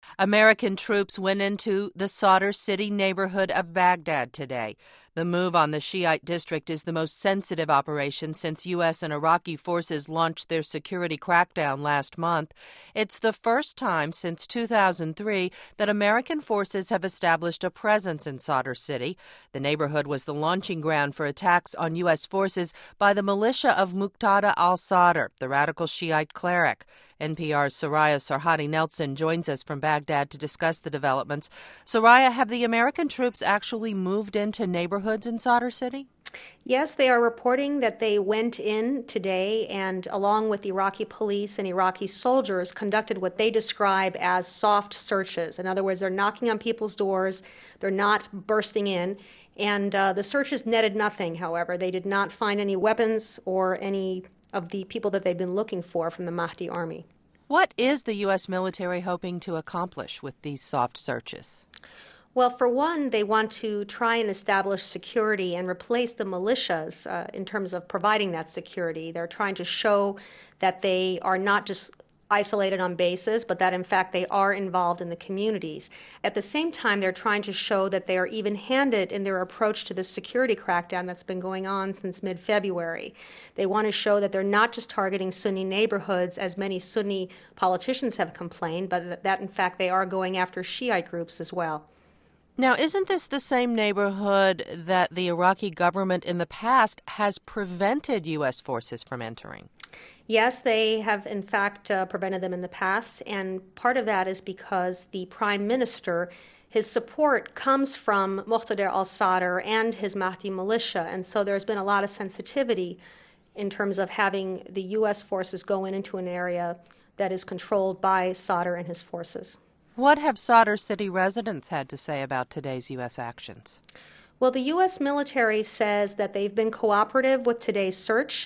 American troops went into the Sadr City neighborhood of Baghdad today. The move on the Shiite district is the most sensitive operation since U.S. and Iraqi forces launched their security crackdown last month. It's the first time since 2003 that American forces have established a presence in Sadr City. The neighborhood was the launching ground for attacks on U.S. forces by the militia of Muqtada al-Sadr, the radical Shiite cleric. NPR's Soraya Sarhadi Nelson joins us from Baghdad to discuss the developments. Soraya, have the American troops actually moved into neighborhoods in Sadr City? Yes, they are reporting that they went in today and, along with Iraqi police and Iraqi soldiers, conducted what they describe as soft searches. In other words, they're knocking on people's doors, they're not bursting in. And the searches netted nothing, however. They did not find any weapons or any of the people that they've been looking for from the Mahdi army. What is the U.S. military hoping to accomplish with these soft searches? Well, for one, they want to try and establish security and replace the militias in terms of providing that security. They're trying to show that they are not just isolated on bases, but that in fact they are involved in the communities. At the same time, they're trying to show that they are even-handed in their approach to this security crackdown that's been going on since mid-February. They want to show that they're not just targeting Sunni neighborhoods, as many Sunni politicians have complained, but that in fact they are going after Shiite groups as well. Now, isn't this the same neighborhood that the Iraqi government in the past has prevented U.S. forces from entering? Yes, they have in fact prevented them in the past, and part of that is because the prime minister, his support comes from Muqtada al-Sadr and his Mahdi militia, and so there's been a lot of sensitivity in terms of having the U.S. forces go into an area that is controlled by Sadr and his forces. What have Sadr City residents had to say about today's U.S. actions? Well, the U.S. military says that they've been cooperative with today's search,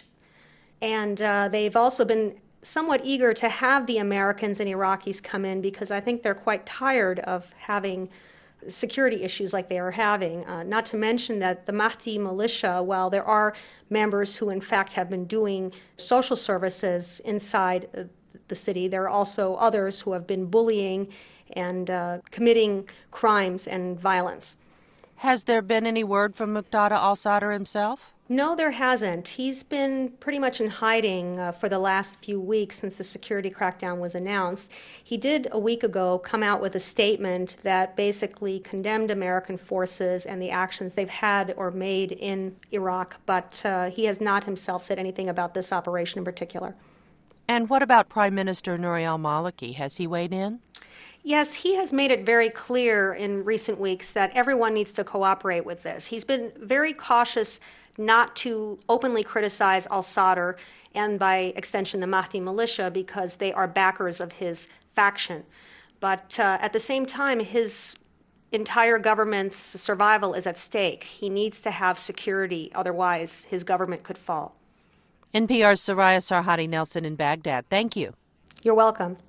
and they've also been somewhat eager to have the Americans and Iraqis come in because I think they're quite tired of having security issues like they are having. Not to mention that the Mahdi militia, while there are members who in fact have been doing social services inside the city, there are also others who have been bullying and committing crimes and violence. Has there been any word from Muqtada al-Sadr himself? No, there hasn't. He's been pretty much in hiding for the last few weeks since the security crackdown was announced. He did a week ago come out with a statement that basically condemned American forces and the actions they've had or made in Iraq, but he has not himself said anything about this operation in particular. And what about Prime Minister Nouri al-Maliki? Has he weighed in? Yes, he has made it very clear in recent weeks that everyone needs to cooperate with this. He's been very cautious not to openly criticize al-Sadr and by extension the Mahdi militia because they are backers of his faction. But at the same time, his entire government's survival is at stake. He needs to have security, otherwise his government could fall. NPR's Soraya Sarhadi Nelson in Baghdad. Thank you. You're welcome.